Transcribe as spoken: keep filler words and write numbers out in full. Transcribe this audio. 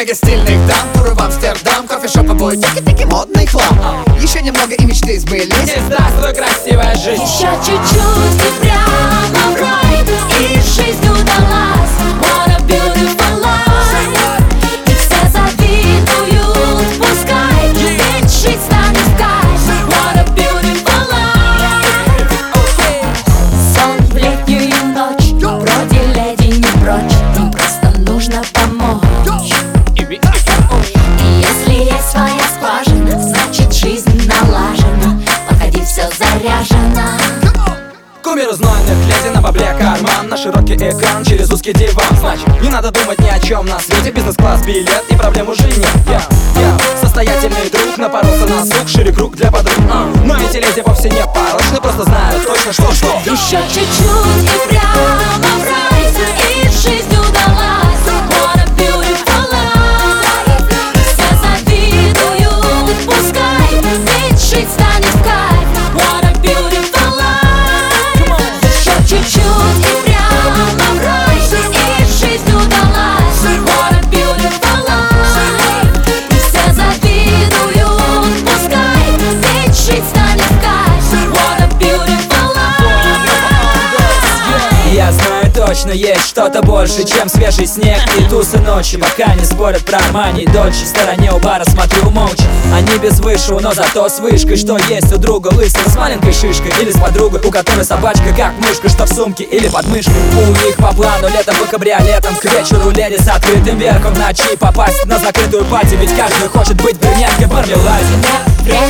Много стильных дам, туры в Амстердам, кофешопы, бутики, таки модный хлам. Еще немного и мечты сбылись. И здравствуй, красивая жизнь. Еще чуть-чуть и прямо в рай, и жизнь удалась. What a beautiful life. И все завидуют, пускай, ведь жизнь станет в кайф. What a beautiful life. Сон в летнюю ночь, вроде леди не прочь, им просто нужно помочь. И если есть своя скважина, значит жизнь налажена. Походи, все заряжено. Кумир знойных леди на бабле карман, на широкий экран через узкий диван. Значит, не надо думать ни о чем на свете, бизнес-класс, билет и проблем уже нет. Я, я состоятельный друг, напоролся на сук, шире круг для подруг. uh. Но эти леди вовсе не порочны, просто знают точно что-что. Еще чуть-чуть и прямо в рай, и жизнь удалась. What a beautiful life. Все завидуют, пускай, ведь жизнь станет в кайф. What a beautiful life. Еще чуть-чуть и прямо в рай, и жизнь удалась. What a beautiful life. Все завидуют, пускай, ведь жизнь станет в кайф. What a beautiful life. Я знаю точно, есть что-то больше, чем свежий снег и тусы ночи. Пока не спорят про Армани и Дольче, в стороне у бара смотрю молча. Они без высшего, но зато с вышкой. Что есть у друга лысый, с маленькой шишкой или с подругой, у которой собачка как мышка, что в сумке или под мышкой. У них по плану летом по кабриолетам, к вечеру леди с открытым верхом, в ночи попасть на закрытую пати, ведь каждый хочет быть брюнеткой в мармеладе. Время